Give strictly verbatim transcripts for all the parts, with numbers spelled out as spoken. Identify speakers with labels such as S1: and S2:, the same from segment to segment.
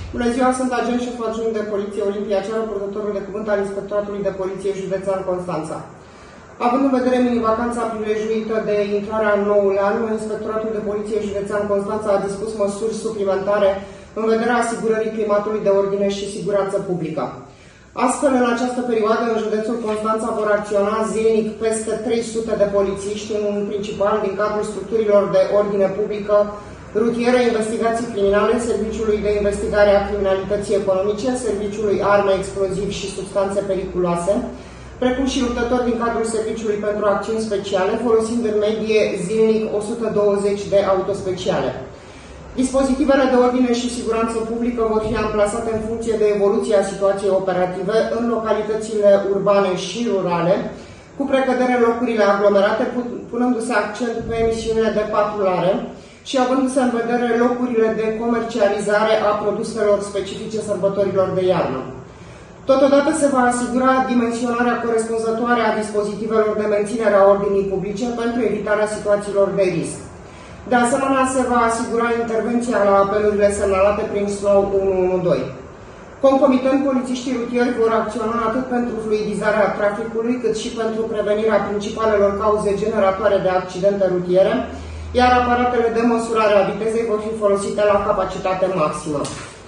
S1: Bună ziua, sunt agent șef adjunct de poliție Olimpia Ceară, purtătorul de cuvânt al Inspectoratului de Poliție Județean Constanța. Având în vedere mini-vacanța prilejuită de intrarea în noul an, Inspectoratul de Poliție Județean Constanța a dispus măsuri suplimentare în vederea asigurării climatului de ordine și siguranță publică. Astfel, în această perioadă, în județul Constanța vor acționa zilnic peste trei sute de polițiști, în principal din cadrul structurilor de ordine publică, rutieră, investigații criminale, Serviciului de Investigare a Criminalității Economice, Serviciului Arme, Explozivi și Substanțe Periculoase, precum și luptători din cadrul Serviciului pentru Acțiuni Speciale, folosind în medie zilnic o sută douăzeci de autospeciale. Dispozitivele de ordine și siguranță publică vor fi amplasate în funcție de evoluția situației operative în localitățile urbane și rurale, cu precădere în locurile aglomerate, punându-se accent pe misiunile de patrulare și avându-se în vedere locurile de comercializare a produselor specifice sărbătorilor de iarnă. Totodată se va asigura dimensionarea corespunzătoare a dispozitivelor de menținere a ordinii publice pentru evitarea situațiilor de risc. De asemenea, se va asigura intervenția la apelurile semnalate prin SNOW unu unu doi. Concomitent, polițiștii rutieri vor acționa atât pentru fluidizarea traficului, cât și pentru prevenirea principalelor cauze generatoare de accidente rutiere, iar aparatele de măsurare a vitezei vor fi folosite la capacitate maximă.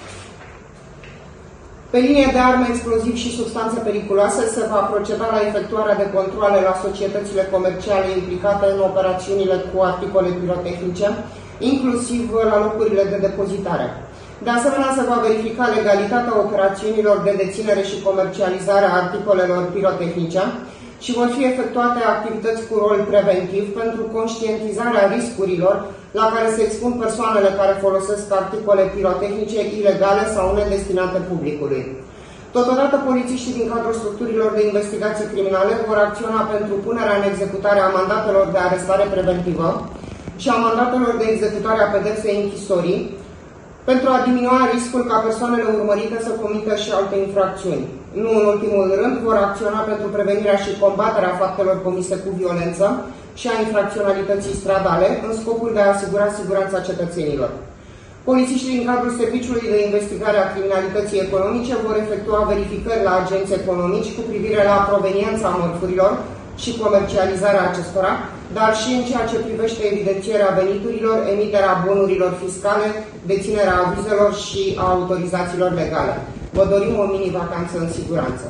S1: Pe linie de arme, explozivi și substanțe periculoase se va proceda la efectuarea de controale la societățile comerciale implicate în operațiunile cu articole pirotehnice, inclusiv la locurile de depozitare. De asemenea, se va verifica legalitatea operațiunilor de deținere și comercializare a articolelor pirotehnice și vor fi efectuate activități cu rol preventiv pentru conștientizarea riscurilor la care se expun persoanele care folosesc articole pirotehnice ilegale sau nedestinate publicului. Totodată, polițiștii din cadrul structurilor de investigații criminale vor acționa pentru punerea în executare a mandatelor de arestare preventivă și a mandatelor de executare a pedepsei închisorii, pentru a diminua riscul ca persoanele urmărite să comită și alte infracțiuni. Nu în ultimul rând, vor acționa pentru prevenirea și combaterea faptelor comise cu violență și a infracționalității stradale, în scopul de a asigura siguranța cetățenilor. Polițiștii din cadrul Serviciului de Investigare a Criminalității Economice vor efectua verificări la agenți economici cu privire la proveniența mărfurilor și comercializarea acestora, dar și în ceea ce privește evidențierea veniturilor, emiterea bonurilor fiscale, deținerea avizelor și a autorizațiilor legale. Vă dorim o mini-vacanță în siguranță.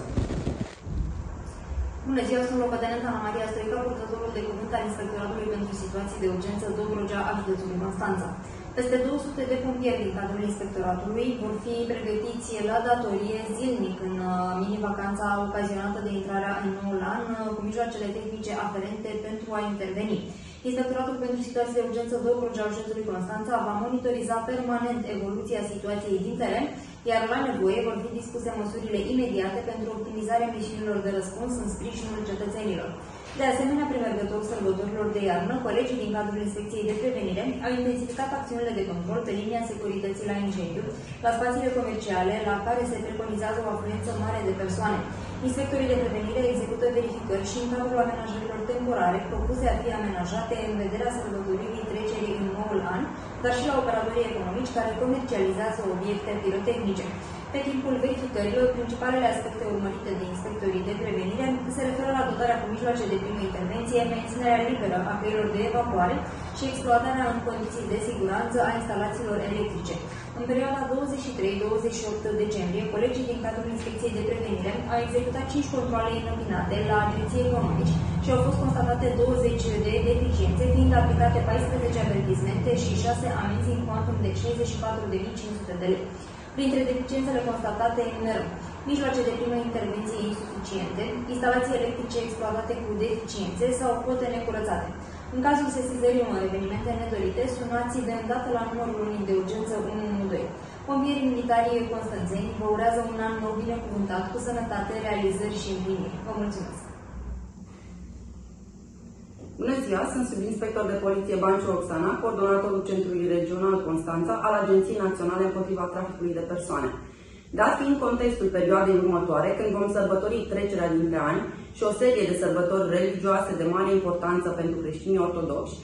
S2: Bună ziua, sunt locotenent Ana Maria Stoica, purtătorul de cuvânt al Inspectoratului pentru Situații de Urgență Dobrogea a județului Constanța. Peste două sute de pompieri din cadrul Inspectoratului vor fi pregătiți la datorie zilnic în mini-vacanța ocazionată de intrarea în noul an cu mijloacele tehnice aferente pentru a interveni. Inspectoratul pentru Situații de Urgență Dobrogea al județului Constanța va monitoriza permanent evoluția situației din teren, iar la nevoie vor fi dispuse măsurile imediate pentru optimizarea misiunilor de răspuns în sprijinul cetățenilor. De asemenea, premergător sărbătorilor de iarnă, colegii din cadrul Inspecției de Prevenire au intensificat acțiunile de control pe linia securității la incendiu, la spațiile comerciale, la care se preconizează o afluență mare de persoane. Inspectorii de prevenire execută verificări și în cadrul amenajărilor temporare propuse a fi amenajate în vederea sărbătoririi trecerii în noul an, dar și la operatorii economici care comercializează obiecte pirotehnice. Pe timpul verificărilor, principalele aspecte urmărite de inspectorii de prevenire se referă la dotarea cu mijloace de primă intervenție, menținerea liberă a căilor de evacuare și exploatarea în condiții de siguranță a instalațiilor electrice. În perioada douăzeci și trei douăzeci și opt decembrie, colegii din cadrul Inspecției de Prevenire au executat cinci controale inopinate la agenții economici și au fost constatate douăzeci de deficiențe, fiind aplicate paisprezece avertismente și șase amenzi în cuantum de șaizeci și patru de mii cinci sute de lei. Printre deficiențele constatate enumerăm mijloace de primă intervenție insuficiente, instalații electrice exploatate cu deficiențe sau pote necurățate. În cazul sesizării unor evenimente nedorite, sunați de îndată la numărul unic de urgență unu unu doi. Pompierii militari constanțeni vă urează un an nou binecuvântat, cu sănătate, realizări și împliniri. Vă mulțumesc!
S3: Bună ziua, sunt subinspector de poliție Banciu Oxana, coordonatorul Centrului Regional Constanța al Agenției Naționale împotriva traficului de persoane. Dat fiind contextul perioadei următoare, când vom sărbători trecerea dintre ani și o serie de sărbători religioase de mare importanță pentru creștinii ortodoxi,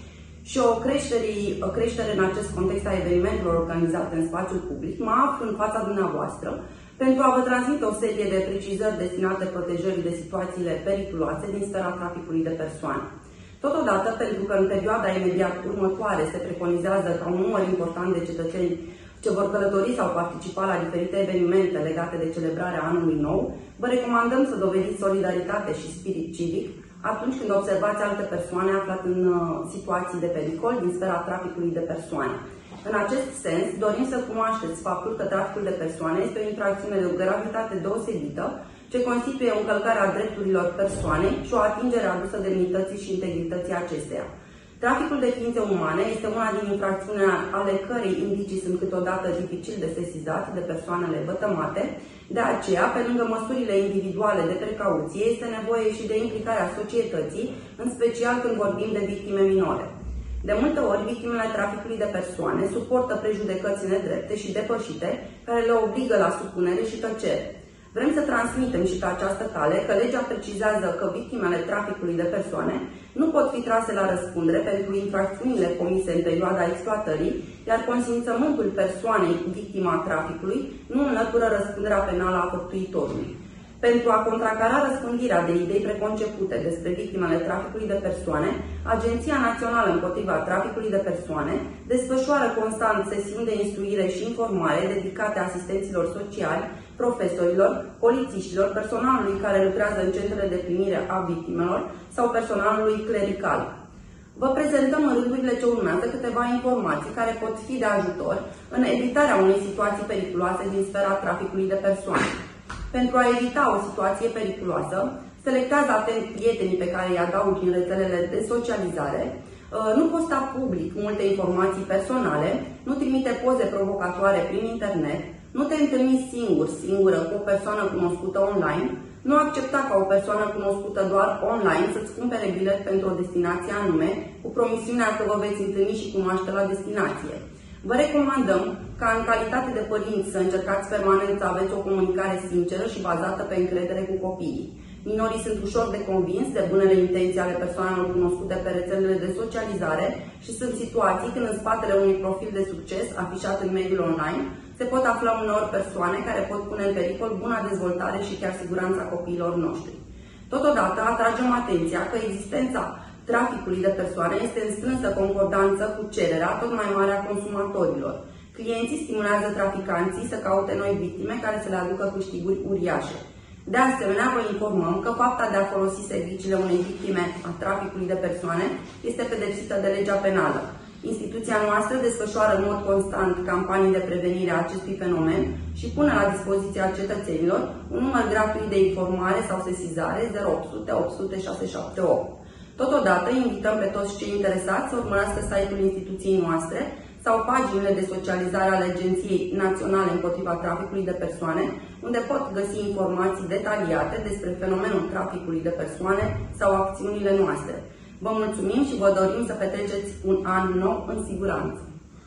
S3: și o creștere, o creștere în acest context a evenimentelor organizate în spațiul public, mă aflu în fața dumneavoastră pentru a vă transmite o serie de precizări destinate protejării de situațiile periculoase din sfera traficului de persoane. Totodată, pentru că în perioada imediat următoare se preconizează ca un număr important de cetățeni ce vor călători sau participa la diferite evenimente legate de celebrarea anului nou, vă recomandăm să dovediți solidaritate și spirit civic atunci când observați alte persoane aflate în uh, situații de pericol din sfera traficului de persoane. În acest sens, dorim să cunoașteți faptul că traficul de persoane este o infracțiune de o gravitate deosebită, ce constituie o încălcare a drepturilor persoanei și o atingere adusă demnității și integrității acesteia. Traficul de ființe umane este una din infracțiunile ale cărei indicii sunt câteodată dificil de sesizat de persoanele vătămate. De aceea, pe lângă măsurile individuale de precauție, este nevoie și de implicarea societății, în special când vorbim de victime minore. De multe ori, victimele traficului de persoane suportă prejudecăți nedrepte și depășite, care le obligă la supunere și tăcere. Vrem să transmitem și pe această cale că legea precizează că victimele traficului de persoane nu pot fi trase la răspundere pentru infracțiunile comise în perioada exploatării, iar consimțământul persoanei victima traficului nu înlătură răspunderea penală a făptuitorului. Pentru a contracara răspândirea de idei preconcepute despre victimele traficului de persoane, Agenția Națională împotriva traficului de persoane desfășoară constant sesiuni de instruire și informare dedicate asistenților sociali, profesorilor, polițiștilor, personalului care lucrează în centrele de primire a victimelor sau personalului clerical. Vă prezentăm în rândurile ce urmează câteva informații care pot fi de ajutor în evitarea unei situații periculoase din sfera traficului de persoane. Pentru a evita o situație periculoasă, selectează atent prietenii pe care îi adaugi în rețelele de socializare, nu posta public multe informații personale, nu trimite poze provocatoare prin internet, nu te întâlni singur, singură cu o persoană cunoscută online, nu accepta ca o persoană cunoscută doar online să-ți cumpere bilet pentru o destinație anume, cu promisiunea că vă veți întâlni și cunoaște la destinație. Vă recomandăm ca în calitate de părinți să încercați permanent să aveți o comunicare sinceră și bazată pe încredere cu copiii. Minorii sunt ușor de convins de bunele intenții ale persoanelor cunoscute pe rețelele de socializare și sunt situații când în spatele unui profil de succes afișat în mediul online se pot afla uneori persoane care pot pune în pericol buna dezvoltare și chiar siguranța copiilor noștri. Totodată atragem atenția că existența traficului de persoane este în strânsă concordanță cu cererea tot mai mare a consumatorilor. Clienții stimulează traficanții să caute noi victime care să le aducă câștiguri uriașe. De asemenea, vă informăm că fapta de a folosi serviciile unei victime a traficului de persoane este pedepsită de legea penală. Instituția noastră desfășoară în mod constant campanii de prevenire a acestui fenomen și pune la dispoziția cetățenilor un număr gratuit de informare sau sesizare zero opt sute opt sute șase șapte opt. Totodată, invităm pe toți cei interesați să urmărească site-ul instituției noastre sau paginile de socializare ale Agenției Naționale împotriva traficului de persoane, unde pot găsi informații detaliate despre fenomenul traficului de persoane sau acțiunile noastre. Vă mulțumim și vă dorim să petreceți un an nou în siguranță.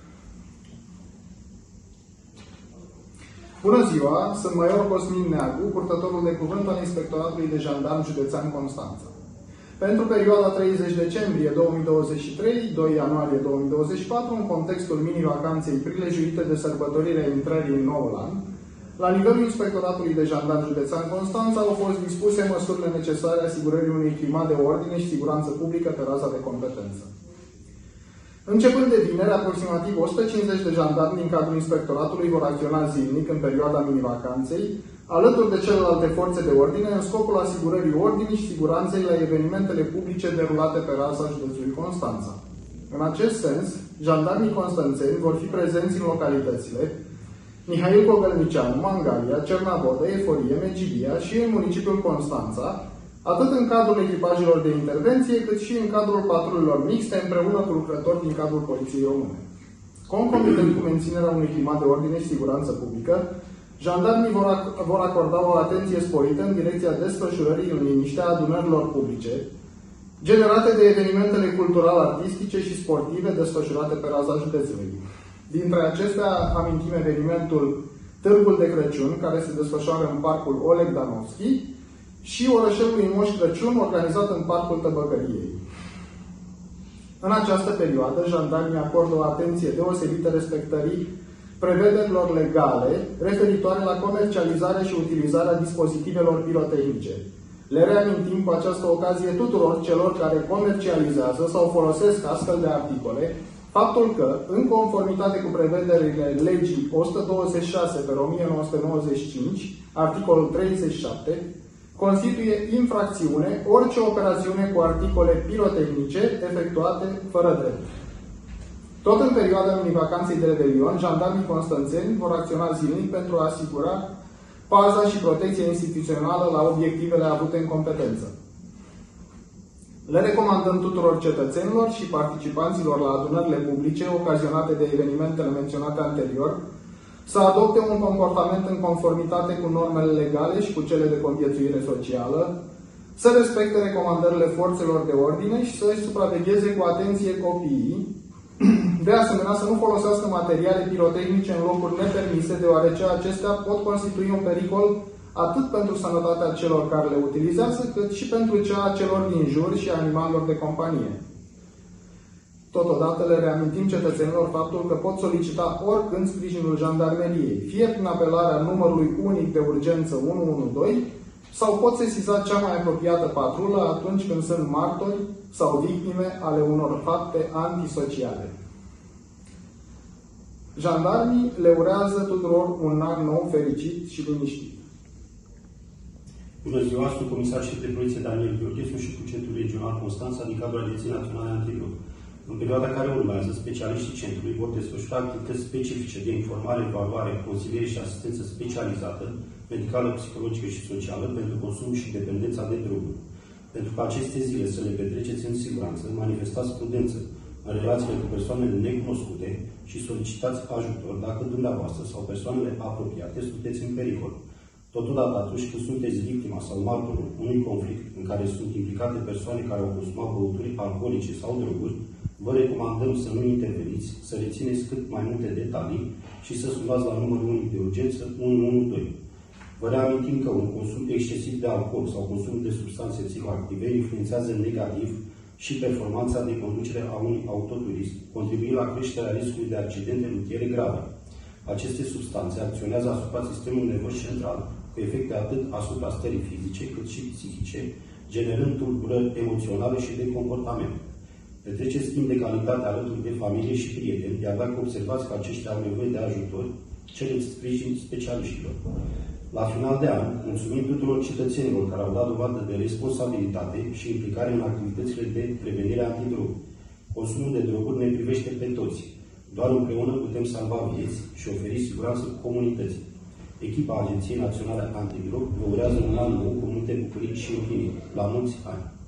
S4: Bună ziua! Sunt Major Cosmin Neagu, purtătorul de cuvânt al Inspectoratului de Jandarmi Județean Constanța. Pentru perioada treizeci decembrie două mii douăzeci și trei - doi ianuarie două mii douăzeci și patru, în contextul mini-vacanței prilejuite de sărbătorirea intrării în noul an, la nivelul Inspectoratului de Jandarmi Județean Constanța au fost dispuse măsurile necesare asigurării unui climat de ordine și siguranță publică pe raza de competență. Începând de vineri, aproximativ o sută cincizeci de jandarmi din cadrul inspectoratului vor acționa zilnic în perioada mini-vacanței, alături de celelalte forțe de ordine, în scopul asigurării ordinii și siguranței la evenimentele publice derulate pe raza județului Constanța. În acest sens, jandarmii constanțeni vor fi prezenți în localitățile Mihail Cogălnicianu, Mangalia, Cernavodă, Eforie, Megidia și în municipiul Constanța, atât în cadrul echipajelor de intervenție, cât și în cadrul patrulelor mixte, împreună cu lucrători din cadrul Poliției Române. Concomitent cu menținerea unui climat de ordine și siguranță publică, jandarmii vor, ac vor acorda o atenție sporită în direcția desfășurării în liniște a adunărilor publice, generate de evenimentele cultural-artistice și sportive desfășurate pe raza județului. Dintre acestea amintim evenimentul Târgul de Crăciun, care se desfășoară în parcul Oleg Danovski, și orășelului Moș Crăciun, organizat în parcul Tăbăcăriei. În această perioadă, jandarmii acordă o atenție deosebită respectării prevederilor legale referitoare la comercializarea și utilizarea dispozitivelor pirotehnice. Le reamintim cu această ocazie tuturor celor care comercializează sau folosesc astfel de articole faptul că, în conformitate cu prevederile legii o sută douăzeci și șase pe o mie nouă sute nouăzeci și cinci, articolul treizeci și șapte, constituie infracțiune orice operațiune cu articole pirotehnice efectuate fără drept. Tot în perioada minivacanței de Revelion, jandarmii constanțeni vor acționa zilnic pentru a asigura paza și protecția instituțională la obiectivele avute în competență. Le recomandăm tuturor cetățenilor și participanților la adunările publice ocazionate de evenimentele menționate anterior să adopte un comportament în conformitate cu normele legale și cu cele de conviețuire socială, să respecte recomandările forțelor de ordine și să-și supravegheze cu atenție copiii, de asemenea să nu folosească materiale pirotehnice în locuri nepermise, deoarece acestea pot constitui un pericol atât pentru sănătatea celor care le utilizează, cât și pentru cea a celor din jur și a animalelor de companie. Totodată le reamintim cetățenilor faptul că pot solicita oricând sprijinul jandarmeriei, fie prin apelarea numărului unic de urgență unu unu doi, sau pot sesiza cea mai apropiată patrulă atunci când sunt martori sau victime ale unor fapte antisociale. Jandarmii le urează tuturor un an nou fericit și liniștit.
S5: Bună ziua, sunt comisar șef de poliție Daniel Gheorghe, sunt și cu Centrul Regional Constanța din cadrul Agenției Naționale Antidrog. În perioada care urmează, specialiștii centrului vor desfășura activități specifice de informare, evaluare, consiliere și asistență specializată, medicală, psihologică și socială pentru consum și dependența de droguri. Pentru că aceste zile să le petreceți în siguranță, manifestați prudență în relațiile cu persoanele necunoscute și solicitați ajutor dacă dumneavoastră sau persoanele apropiate sunteți în pericol. Totodată, atunci când sunteți victima sau martorul unui conflict în care sunt implicate persoane care au consumat băuturi alcoolice sau droguri, vă recomandăm să nu interveniți, să rețineți cât mai multe detalii și să sunați la numărul unic de urgență unu unu doi. Vă reamintim că un consum excesiv de alcool sau consumul de substanțe psihoactive influențează negativ și performanța de conducere a unui autoturism, contribuind la creșterea riscului de accidente rutiere grave. Aceste substanțe acționează asupra sistemului nervos central, cu efecte atât asupra stării fizice cât și psihice, generând tulburări emoționale și de comportament. Petreceți timp de calitate alături de familie și prieteni, iar dacă observați că aceștia au nevoie de ajutor, cereți sprijin specialiștilor. La final de an, mulțumim tuturor cetățenilor care au dat dovadă de responsabilitate și implicare în activitățile de prevenire antidrog. Consumul de droguri ne privește pe toți. Doar împreună putem salva vieți și oferi siguranță comunității. Echipa Agenției Naționale Antidrog vă urează un an nou cu multe bucurii și împliniri. La mulți ani!